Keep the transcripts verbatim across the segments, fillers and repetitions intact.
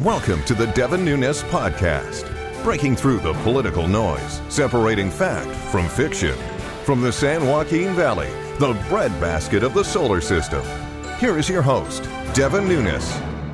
Welcome to the Devin Nunes Podcast, breaking through the political noise, separating fact from fiction. From the San Joaquin Valley, the breadbasket of the solar system, here is your host, Devin Nunes.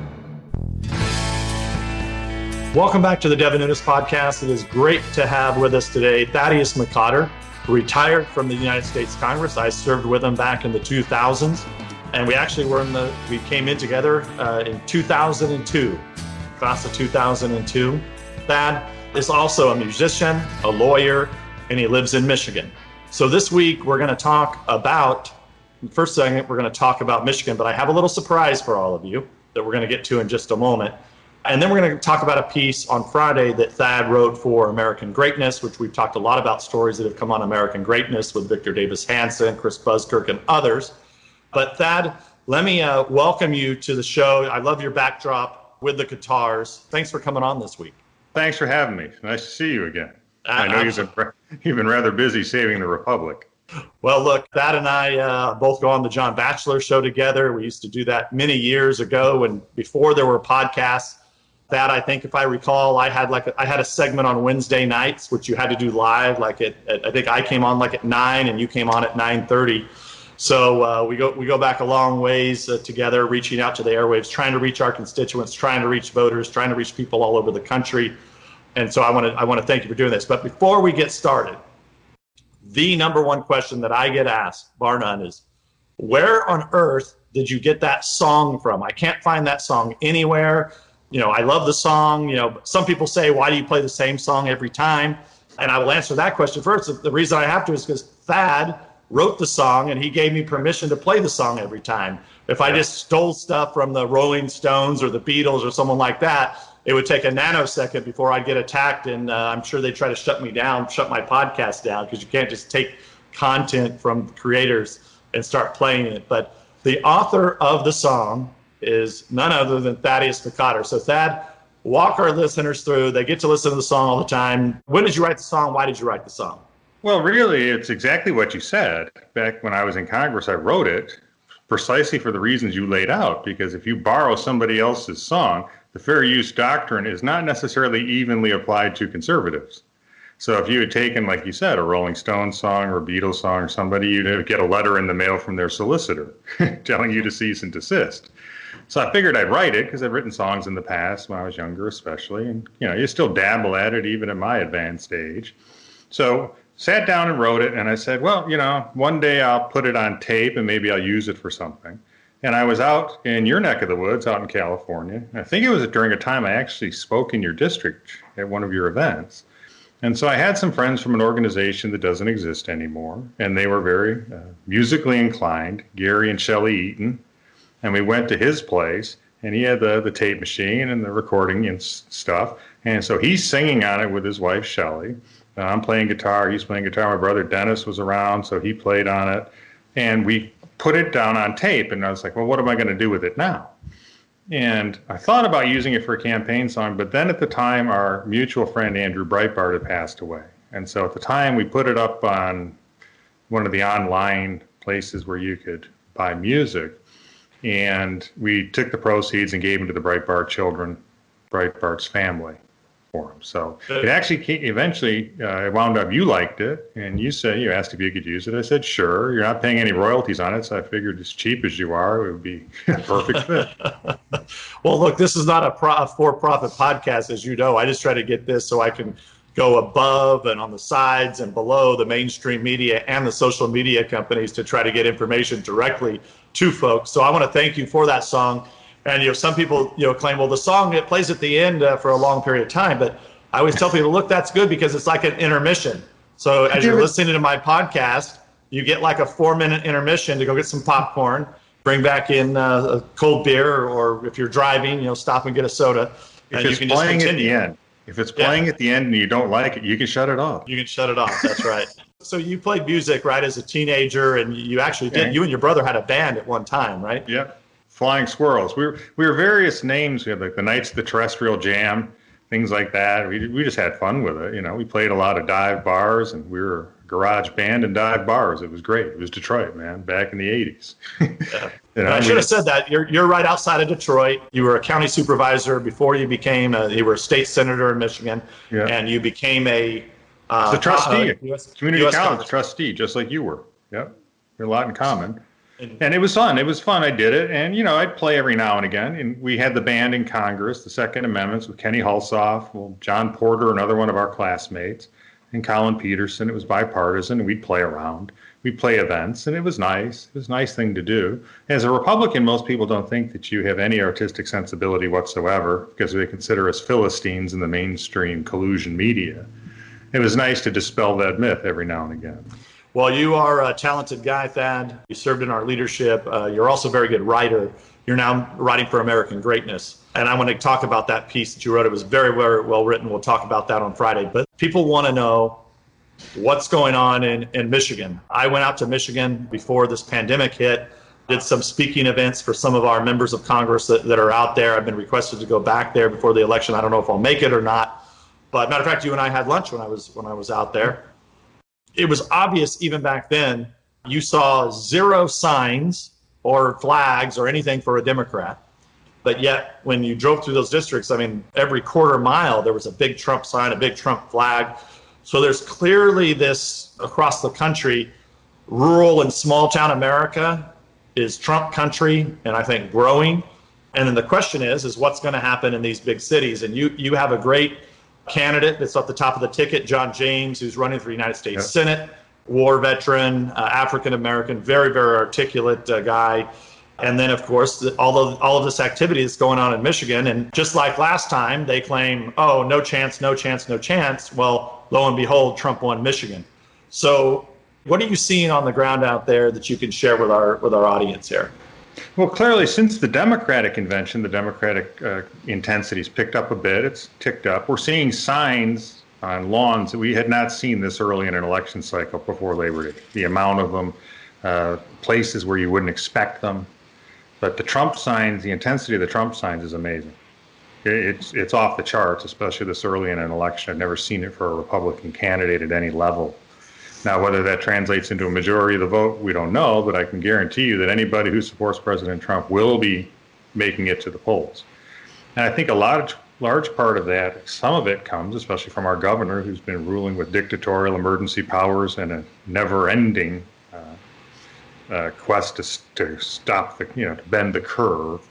Welcome back to the Devin Nunes Podcast. It is great to have with us today Thaddeus McCotter, who retired from the United States Congress. I served with him back in the two thousands, and we actually were in the, we came in together uh, in two thousand two, class of two thousand two. Thad is also a musician, a lawyer, and he lives in Michigan. So this week we're going to talk about, first thing we're going to talk about Michigan, but I have a little surprise for all of you that we're going to get to in just a moment. And then we're going to talk about a piece on Friday that Thad wrote for American Greatness, which we've talked a lot about stories that have come on American Greatness with Victor Davis Hanson, Chris Buskirk, and others. But Thad, let me uh, welcome you to the show. I love your backdrop with the guitars. Thanks for coming on this week. Thanks for having me. Nice to see you again. Uh, I know you've been, you've been rather busy saving the Republic. Well, look, Thad and I uh, both go on the John Batchelor show together. We used to do that many years ago, and before there were podcasts. That I think, if I recall, I had like a, I had a segment on Wednesday nights, which you had to do live. Like at, at I think I came on like at nine, and you came on at nine thirty. So uh, we go we go back a long ways uh, together, reaching out to the airwaves, trying to reach our constituents, trying to reach voters, trying to reach people all over the country. And so I want to I want to thank you for doing this. But before we get started, the number one question that I get asked, bar none, is where on earth did you get that song from? I can't find that song anywhere. You know, I love the song. You know, some people say, why do you play the same song every time? And I will answer that question first. The reason I have to is because Thad wrote the song and he gave me permission to play the song every time. If I just stole stuff from the Rolling Stones or the Beatles or someone like that, it would take a nanosecond before I'd get attacked. And uh, I'm sure they'd try to shut me down, shut my podcast down, because you can't just take content from creators and start playing it. But the author of the song is none other than Thaddeus McCotter. So Thad, walk our listeners through. They get to listen to the song all the time. When did you write the song? Why did you write the song? Well, really, it's exactly what you said. Back when I was in Congress, I wrote it precisely for the reasons you laid out, because if you borrow somebody else's song, the fair use doctrine is not necessarily evenly applied to conservatives. So if you had taken, like you said, a Rolling Stones song or a Beatles song or somebody, you'd get a letter in the mail from their solicitor telling you to cease and desist. So I figured I'd write it because I've written songs in the past when I was younger, especially. And, you know, you still dabble at it even at my advanced age. So sat down and wrote it. And I said, well, you know, one day I'll put it on tape and maybe I'll use it for something. And I was out in your neck of the woods, out in California. I think it was during a time I actually spoke in your district at one of your events. And so I had some friends from an organization that doesn't exist anymore. And they were very uh, musically inclined, Gary and Shelley Eaton. And we went to his place, and he had the, the tape machine and the recording and s- stuff. And so he's singing on it with his wife, Shelley. Uh, I'm playing guitar. He's playing guitar. My brother, Dennis, was around, so he played on it. And we put it down on tape, and I was like, well, what am I going to do with it now? And I thought about using it for a campaign song, but then at the time, our mutual friend, Andrew Breitbart, had passed away. And so at the time, we put it up on one of the online places where you could buy music. And we took the proceeds and gave them to the Breitbart children, Breitbart's family, for them. So it actually came, eventually uh, it wound up, you liked it, and you said, you asked if you could use it. I said, sure. You're not paying any royalties on it, so I figured as cheap as you are, it would be a perfect fit. Well, look, this is not a, pro- a for-profit podcast, as you know. I just try to get this so I can go above and on the sides and below the mainstream media and the social media companies to try to get information directly to folks. So I want to thank you for that song. And, you know, some people, you know, claim, well, the song, it plays at the end uh, for a long period of time. But I always tell people, look, that's good because it's like an intermission. So as you're listening to my podcast, you get like a four minute intermission to go get some popcorn, bring back in uh, a cold beer, or if you're driving, you know, stop and get a soda. If it's playing at the end, if it's playing yeah. at the end and you don't like it, you can shut it off. You can shut it off. That's right. So you played music, right, as a teenager, and you actually did. Yeah. You and your brother had a band at one time, right? Yeah. Flying Squirrels. We were we were various names. We had like the Knights of the Terrestrial Jam, things like that. We we just had fun with it. You know, we played a lot of dive bars, and we were garage band and dive bars. It was great. It was Detroit, man, back in the eighties. Yeah. You know, I should have said that. You're you're right outside of Detroit. You were a county supervisor before you became a, you were a state senator in Michigan, yeah. and you became a uh, the trustee, uh, U S, community U S college Congress. Trustee, just like you were. Yep, we had a lot in common. And, and it was fun. It was fun. I did it, and you know, I'd play every now and again. And we had the band in Congress, the Second Amendments with Kenny Hulshoff, well, John Porter, another one of our classmates, and Colin Peterson. It was bipartisan, and we'd play around. We'd play events, and it was nice. It was a nice thing to do. As a Republican, most people don't think that you have any artistic sensibility whatsoever because they consider us Philistines in the mainstream collusion media. It was nice to dispel that myth every now and again. Well, you are a talented guy, Thad. You served in our leadership. Uh, you're also a very good writer. You're now writing for American Greatness. And I want to talk about that piece that you wrote. It was very, very well written. We'll talk about that on Friday. But people want to know what's going on in, in Michigan. I went out to Michigan before this pandemic hit, did some speaking events for some of our members of Congress that, that are out there. I've been requested to go back there before the election. I don't know if I'll make it or not. But matter of fact, you and I had lunch when I was when I was out there. It was obvious even back then, you saw zero signs or flags or anything for a Democrat. But yet, when you drove through those districts, I mean, every quarter mile, there was a big Trump sign, a big Trump flag. So there's clearly this across the country, rural and small town America is Trump country, and I think growing. And then the question is, is what's going to happen in these big cities? And you you have a great candidate that's at the top of the ticket, John James, who's running for the United States yeah. Senate, war veteran, uh, African-American, very, very articulate uh, guy. And then, of course, the, all of all of this activity that's going on in Michigan. And just like last time, they claim, oh, no chance, no chance, no chance. Well, lo and behold, Trump won Michigan. So what are you seeing on the ground out there that you can share with our with our audience here? Well, clearly, since the Democratic convention, the Democratic uh, intensity's picked up a bit. It's ticked up. We're seeing signs on lawns that we had not seen this early in an election cycle before Labor Day. The amount of them, uh, places where you wouldn't expect them. But the Trump signs, the intensity of the Trump signs is amazing. It's it's off the charts, especially this early in an election. I've never seen it for a Republican candidate at any level. Now, whether that translates into a majority of the vote, we don't know, but I can guarantee you that anybody who supports President Trump will be making it to the polls. And I think a lot, large part of that, some of it comes, especially from our governor, who's been ruling with dictatorial emergency powers and a never-ending uh, uh, quest to, to stop the, you know, to bend the curve.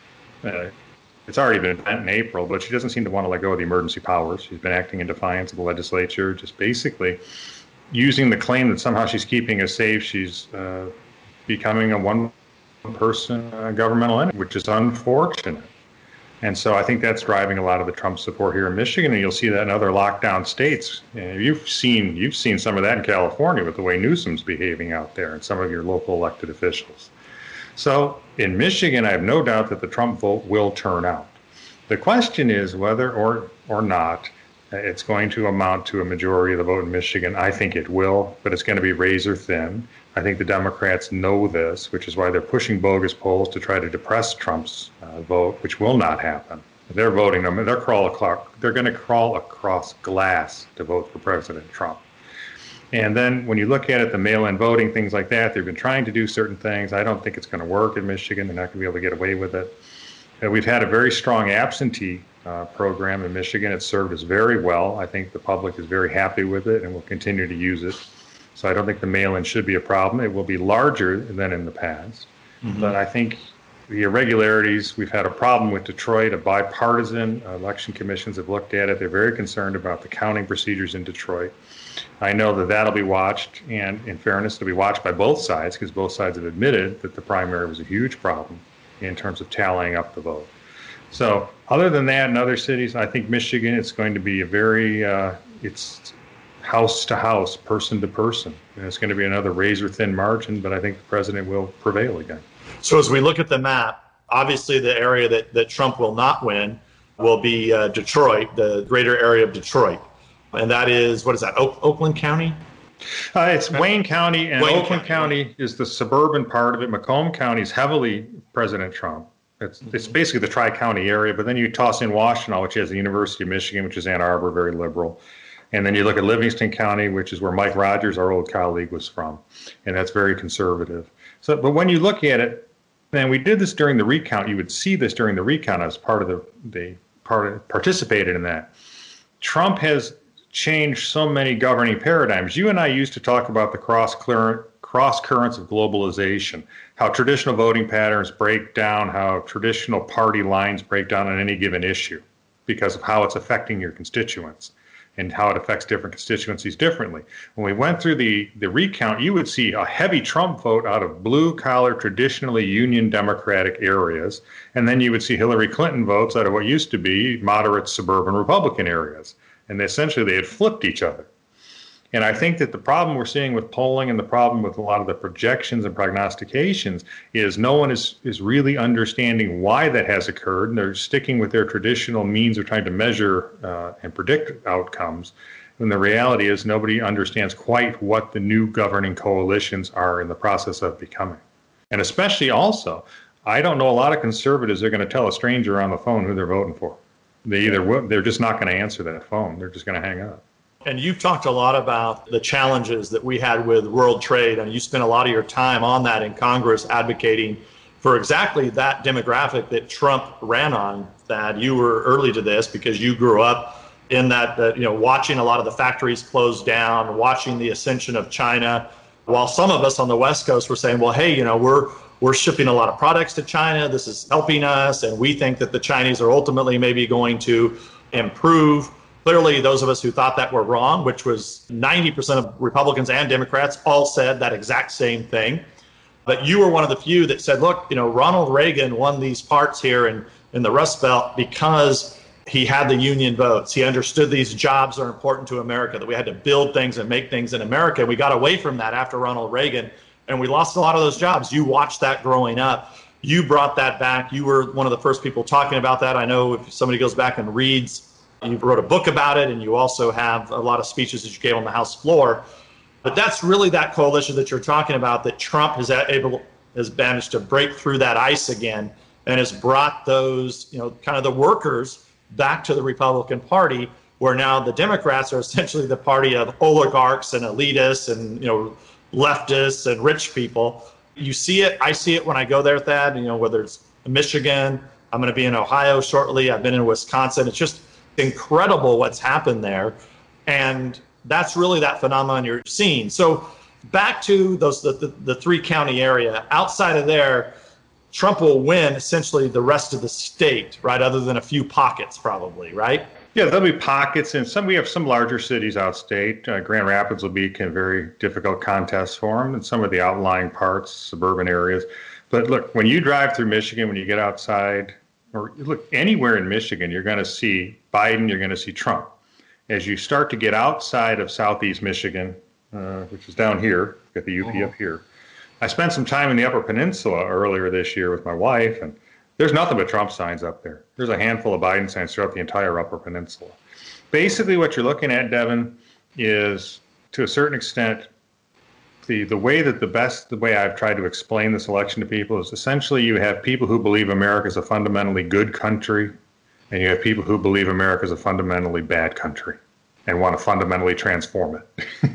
Uh, it's already been bent in April, but she doesn't seem to want to let go of the emergency powers. She's been acting in defiance of the legislature, just basically using the claim that somehow she's keeping us safe. She's uh, becoming a one-person uh, governmental entity, which is unfortunate. And so I think that's driving a lot of the Trump support here in Michigan, and you'll see that in other lockdown states. You know, you've seen you've seen some of that in California with the way Newsom's behaving out there and some of your local elected officials. So in Michigan, I have no doubt that the Trump vote will turn out. The question is whether or or not it's going to amount to a majority of the vote in Michigan. I think it will, but it's going to be razor thin. I think the Democrats know this, which is why they're pushing bogus polls to try to depress Trump's uh, vote, which will not happen. They're voting them. They're crawl across. They're going to crawl across glass to vote for President Trump. And then when you look at it, the mail-in voting, things like that, they've been trying to do certain things. I don't think it's going to work in Michigan. They're not going to be able to get away with it. Uh, we've had a very strong absentee Uh, program in Michigan. It's served us very well. I think the public is very happy with it and will continue to use it. So I don't think the mail-in should be a problem. It will be larger than in the past. Mm-hmm. But I think the irregularities, we've had a problem with Detroit. A bipartisan uh, election commissions have looked at it. They're very concerned about the counting procedures in Detroit. I know that that'll be watched, and in fairness, it'll be watched by both sides because both sides have admitted that the primary was a huge problem in terms of tallying up the vote. So other than that, in other cities, I think Michigan, it's going to be a very, uh, it's house to house, person to person. And it's going to be another razor thin margin, but I think the president will prevail again. So as we look at the map, obviously the area that, that Trump will not win will be uh, Detroit, the greater area of Detroit. And that is, what is that, Oak, Oakland County? Uh, it's Wayne County, and Wayne Oakland County, County is the suburban part of it. Macomb County is heavily President Trump. It's, it's basically the tri-county area, but then you toss in Washtenaw, which has the University of Michigan, which is Ann Arbor, very liberal. And then you look at Livingston County, which is where Mike Rogers, our old colleague, was from, and that's very conservative. So, but when you look at it, and we did this during the recount, you would see this during the recount as part of the, the part of, participated in that. Trump has changed so many governing paradigms. You and I used to talk about the cross cross currents of globalization, how traditional voting patterns break down, how traditional party lines break down on any given issue because of how it's affecting your constituents and how it affects different constituencies differently. When we went through the, the recount, you would see a heavy Trump vote out of blue-collar, traditionally Union Democratic areas, and then you would see Hillary Clinton votes out of what used to be moderate suburban Republican areas. And essentially they had flipped each other. And I think that the problem we're seeing with polling and the problem with a lot of the projections and prognostications is no one is, is really understanding why that has occurred. And they're sticking with their traditional means of trying to measure uh, and predict outcomes. And the reality is nobody understands quite what the new governing coalitions are in the process of becoming. And especially also, I don't know a lot of conservatives are going to tell a stranger on the phone who they're voting for. They either will, they're just not going to answer that phone. They're just going to hang up. And you've talked a lot about the challenges that we had with world trade, and you spent a lot of your time on that in Congress advocating for exactly that demographic that Trump ran on. That you were early to this because you grew up in that, that, you know, watching a lot of the factories close down, watching the ascension of China, while some of us on the West Coast were saying, well, hey, you know, we're we're shipping a lot of products to China. This is helping us, and we think that the Chinese are ultimately maybe going to improve. Clearly, those of us who thought that were wrong, which was ninety percent of Republicans and Democrats, all said that exact same thing. But you were one of the few that said, look, you know, Ronald Reagan won these parts here in, in the Rust Belt because he had the union votes. He understood these jobs are important to America, that we had to build things and make things in America. We got away from that after Ronald Reagan, and we lost a lot of those jobs. You watched that growing up. You brought that back. You were one of the first people talking about that. I know if somebody goes back and reads, you wrote a book about it, and you also have a lot of speeches that you gave on the House floor. But that's really that coalition that you're talking about, that Trump has able has managed to break through that ice again and has brought those, you know, kind of the workers back to the Republican Party, where now the Democrats are essentially the party of oligarchs and elitists and, you know, leftists and rich people. You see it. I see it when I go there, Thad, you know, whether it's Michigan, I'm going to be in Ohio shortly. I've been in Wisconsin. It's just incredible what's happened there. And that's really that phenomenon you're seeing. So back to those the, the, the three county area. Outside of there, Trump will win essentially the rest of the state, right? Other than a few pockets, probably, right? Yeah, there'll be pockets, and some we have some larger cities outstate. Uh, Grand Rapids will be a very difficult contest for him, and some of the outlying parts, suburban areas. But look, when you drive through Michigan, when you get outside, or look anywhere in Michigan, you're going to see Biden, you're going to see Trump. As you start to get outside of southeast Michigan, uh, which is down here, got the U P uh-huh. up here. I spent some time in the Upper Peninsula earlier this year with my wife, and there's nothing but Trump signs up there. There's a handful of Biden signs throughout the entire Upper Peninsula. Basically, what you're looking at, Devin, is to a certain extent, the, the way that the best, the way I've tried to explain this election to people is essentially you have people who believe America is a fundamentally good country, and you have people who believe America is a fundamentally bad country and want to fundamentally transform it.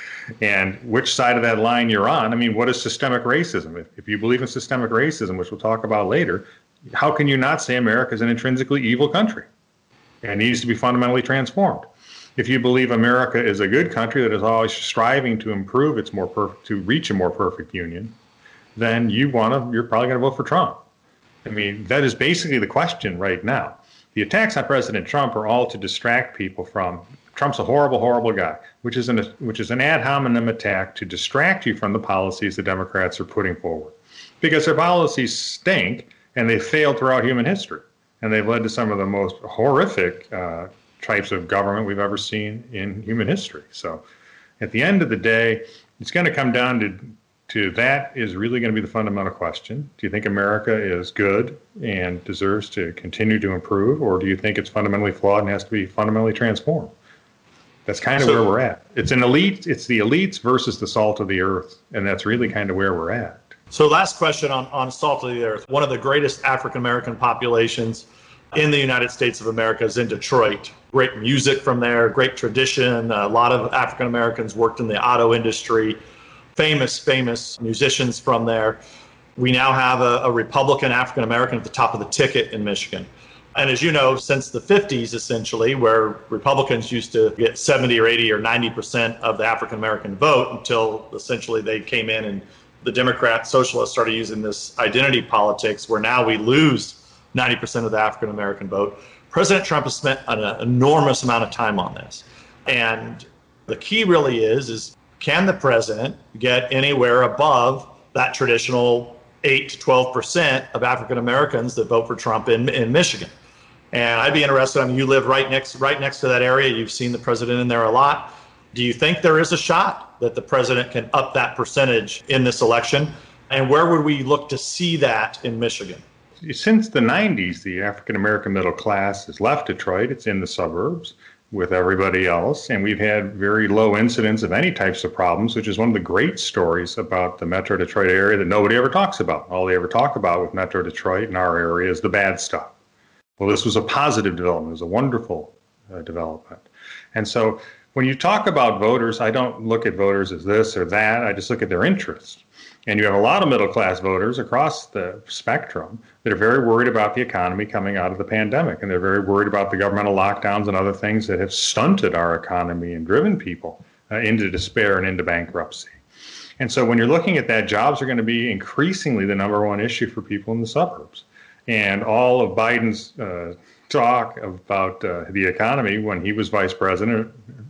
And which side of that line you're on, I mean, what is systemic racism? If, if you believe in systemic racism, which we'll talk about later, how can you not say America is an intrinsically evil country and needs to be fundamentally transformed? If you believe America is a good country that is always striving to improve its more perf- to reach a more perfect union, then you want to, you're probably going to vote for Trump. I mean, that is basically the question right now. The attacks on President Trump are all to distract people from Trump's a horrible, horrible guy, which is an which is an ad hominem attack to distract you from the policies the Democrats are putting forward, because their policies stink and they've failed throughout human history, and they've led to some of the most horrific uh, types of government we've ever seen in human history. So, at the end of the day, it's going to come down to to that is really going to be the fundamental question. Do you think America is good and deserves to continue to improve, or do you think it's fundamentally flawed and has to be fundamentally transformed? That's kind of so, where we're at. It's an elite. It's the elites versus the salt of the earth, and that's really kind of where we're at. So last question on, on salt of the earth. One of the greatest African-American populations in the United States of America is in Detroit. Great music from there, great tradition. A lot of African Americans worked in the auto industry. Famous, famous musicians from there. We now have a, a Republican African American at the top of the ticket in Michigan. And as you know, since the fifties, essentially, where Republicans used to get seventy or eighty or ninety percent of the African American vote until essentially they came in and the Democrats, socialists started using this identity politics where now we lose ninety percent of the African American vote. President Trump has spent an enormous amount of time on this. And the key really is, is can the president get anywhere above that traditional eight to twelve percent of African Americans that vote for Trump in, in Michigan? And I'd be interested, I mean, you live right next right next to that area. You've seen the president in there a lot. Do you think there is a shot that the president can up that percentage in this election? And where would we look to see that in Michigan? Since the nineties, the African-American middle class has left Detroit. It's in the suburbs with everybody else. And we've had very low incidence of any types of problems, which is one of the great stories about the Metro Detroit area that nobody ever talks about. All they ever talk about with Metro Detroit in our area is the bad stuff. Well, this was a positive development. It was a wonderful uh, development. And so when you talk about voters, I don't look at voters as this or that. I just look at their interests. And you have a lot of middle-class voters across the spectrum that are very worried about the economy coming out of the pandemic. And they're very worried about the governmental lockdowns and other things that have stunted our economy and driven people uh, into despair and into bankruptcy. And so when you're looking at that, jobs are going to be increasingly the number one issue for people in the suburbs. And all of Biden's uh, talk about uh, the economy when he was vice president,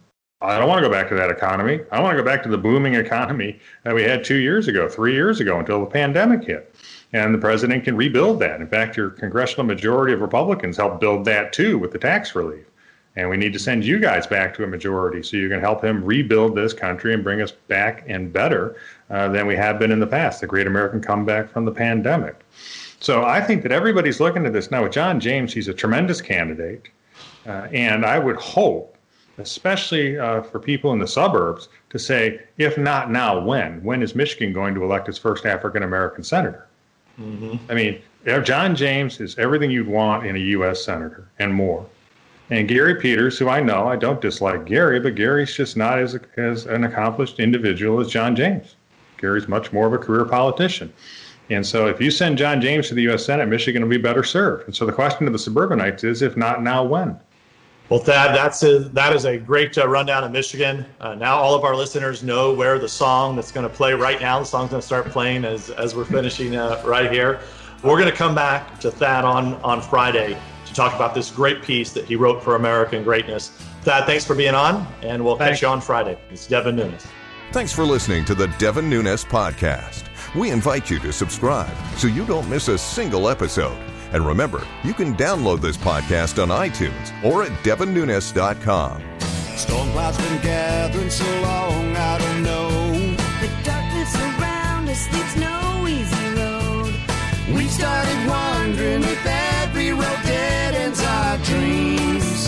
I don't want to go back to that economy. I want to go back to the booming economy that we had two years ago, three years ago, until the pandemic hit. And the president can rebuild that. In fact, your congressional majority of Republicans helped build that, too, with the tax relief. And we need to send you guys back to a majority so you can help him rebuild this country and bring us back and better uh, than we have been in the past, the great American comeback from the pandemic. So I think that everybody's looking at this now. With John James, he's a tremendous candidate. Uh, and I would hope, especially uh, for people in the suburbs, to say, if not now, when? When is Michigan going to elect its first African-American senator? Mm-hmm. I mean, John James is everything you'd want in a U S senator and more. And Gary Peters, who I know, I don't dislike Gary, but Gary's just not as, as an accomplished individual as John James. Gary's much more of a career politician. And so if you send John James to the U S Senate, Michigan will be better served. And so the question to the suburbanites is, if not now, when? Well, Thad, that's a, that is a great uh, rundown of Michigan. Uh, now all of our listeners know where the song that's going to play right now, the song's going to start playing as, as we're finishing uh, right here. We're going to come back to Thad on, on Friday to talk about this great piece that he wrote for American Greatness. Thad, thanks for being on, and we'll thanks. catch you on Friday. It's Devin Nunes. Thanks for listening to the Devin Nunes Podcast. We invite you to subscribe so you don't miss a single episode. And remember, you can download this podcast on iTunes or at devin nunes dot com. Storm clouds been gathering so long, I don't know. The darkness around us leads no easy road. We started wondering if every road dead ends our dreams.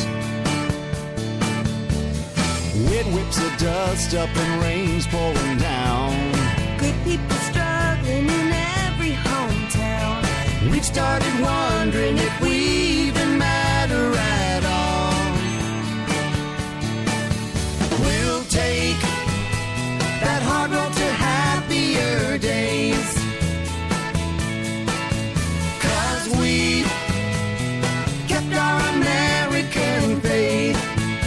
Wind whips the dust up and rain's pouring down. Good people struggling in every hometown. We've started wondering if we even matter at all. We'll take that hard road to happier days, 'cause we kept our American faith.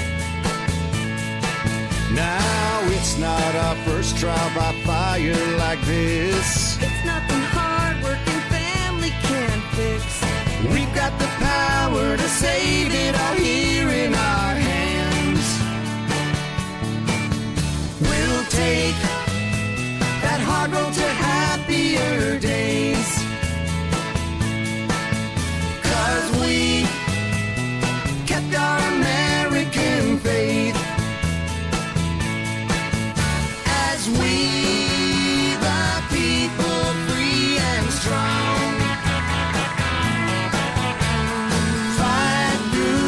Now it's not our first trial by fire like this. It's nothing hard working family can fix. We've got the power to save it all here in our hands. We'll take that hard road to happier days, 'cause we kept our American faith. As we, the people, free and strong, fight through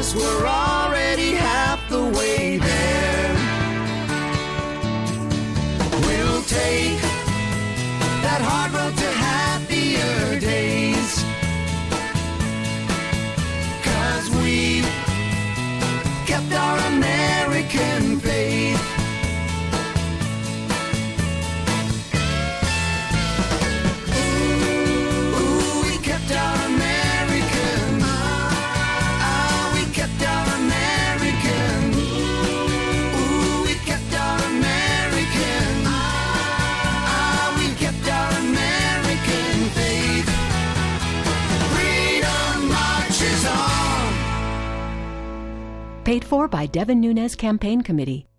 us, we're already half the way there. We'll take that hard road to happier days, 'cause we've kept our American faith. Ooh, we kept our American. Ah, we kept our American. Ooh, we kept our American. Ah, we kept our American faith. Freedom marches on. Paid for by Devin Nunes Campaign Committee.